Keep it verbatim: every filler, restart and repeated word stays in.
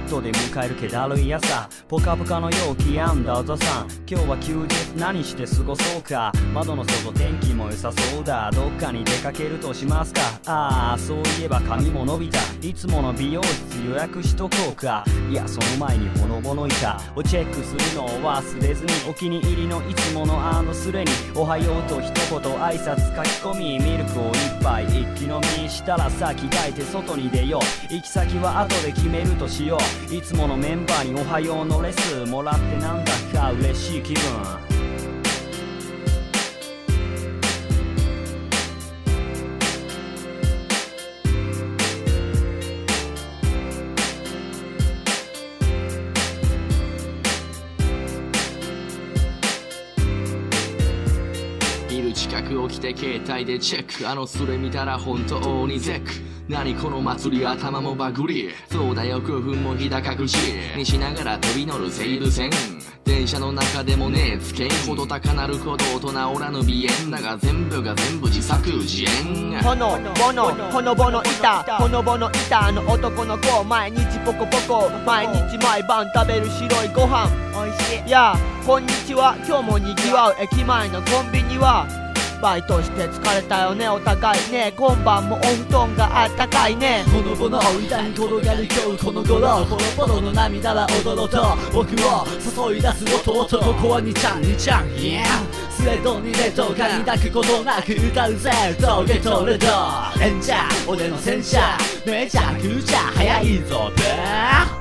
トで迎える気だるい朝、ポカポカの陽気やんだザさん、今日は休日何して過ごそうか。窓の外天気も良さそうだ。どっかに出かけるとしますか。ああそういえば髪も伸びた。いつもの美容室予約しとこうか。いやその前にほのぼの板をチェックするのを忘れずに、お気に入りのいつものあのスレにおはようと一言挨拶書き込み、ミルクを一杯一気飲みしたらさ着替えて外に出よう。行き先は後で決めるとしよう。いつものメンバーにおはようのレスもらってなんだか嬉しい気分。 ビル近く起きて携帯でチェック、あのスレ見たら本当にゼック。何この祭り頭もバグり、そうだよくふんもひだ隠しにしながら飛び乗る西武線。電車の中でもねつけんほど高鳴る鼓動と治らぬ鼻炎だが、全部が全部自作自演。 ほのぼのほのぼの板、ほのぼの板の男の子、毎日ポコポコ毎日毎晩食べる白いご飯おいしい。やあこんにちは、今日もにぎわう駅前のコンビニは。バイトして疲れたよねお互いね、今晩もお布団があったかいね。 ほのぼの板に転がる今日この頃、ポロポロの涙はおどろと僕を誘い出す音と、ここはにちゃんにちゃん、yeah、スレッドにレッドが抱くことなく歌うぜトゲトレッドレンジャー俺の戦車めちゃくちゃ速いぞブー